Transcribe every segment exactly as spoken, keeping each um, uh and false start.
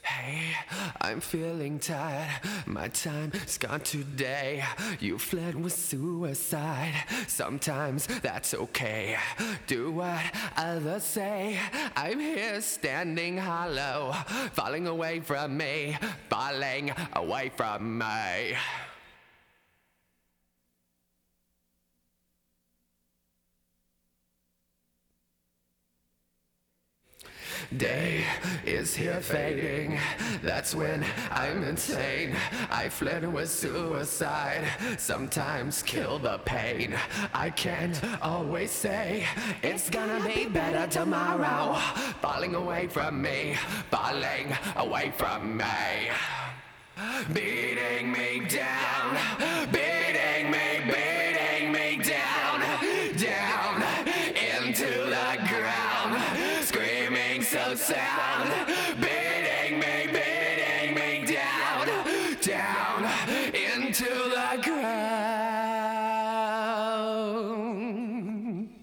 Hey, I'm feeling tired, my time's gone today. You fled with suicide, sometimes that's okay. Do what others say, I'm here standing hollow, falling away from me, falling away from me. Day is here fading, that's when I'm insane. I fled with suicide, sometimes kill the pain. I can't always say it's gonna be better tomorrow. Falling away from me, falling away from me. Beating me down, beating me, beating me down, down into the ground. Screaming so sound, beating me, beating me down, down into the ground.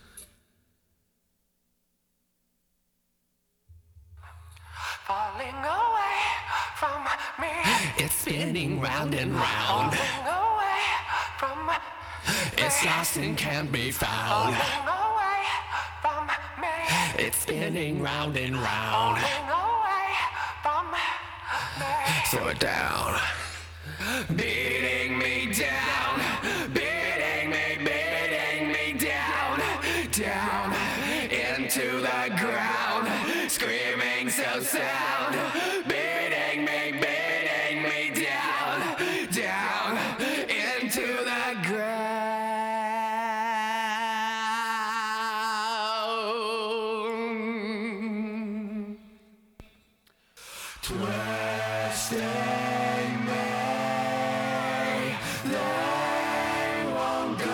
Falling away from me, it's spinning round and round. Falling away from me, it's lost and can't be found. Falling away from me, it's spinning round and round. Falling away from me, slow it down. Beating me down, beating me, beating me down, down into the ground. Screaming so sound, beating me, beating me down, down into the ground. Twisting me, they won't go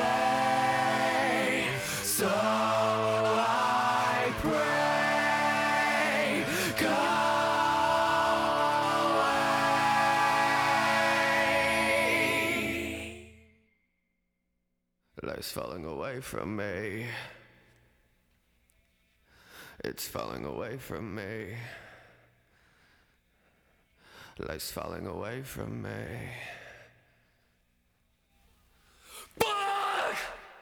away, so I pray, go away. Life's falling away from me. It's falling away from me. Life's falling away from me. Fuck!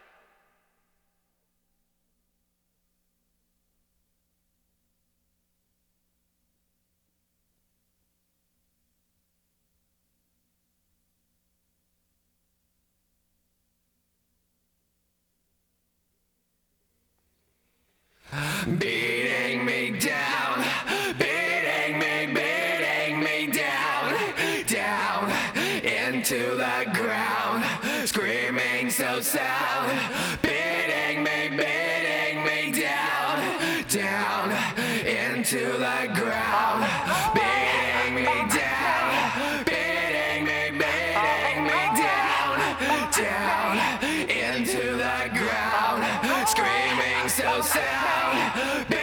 Beating me down, beating me, beating me down, down into the ground. Screaming so sound, beating me, beating me down, down into the ground. Beating me down, beating me, beating me down, down into the ground. Screaming so sound.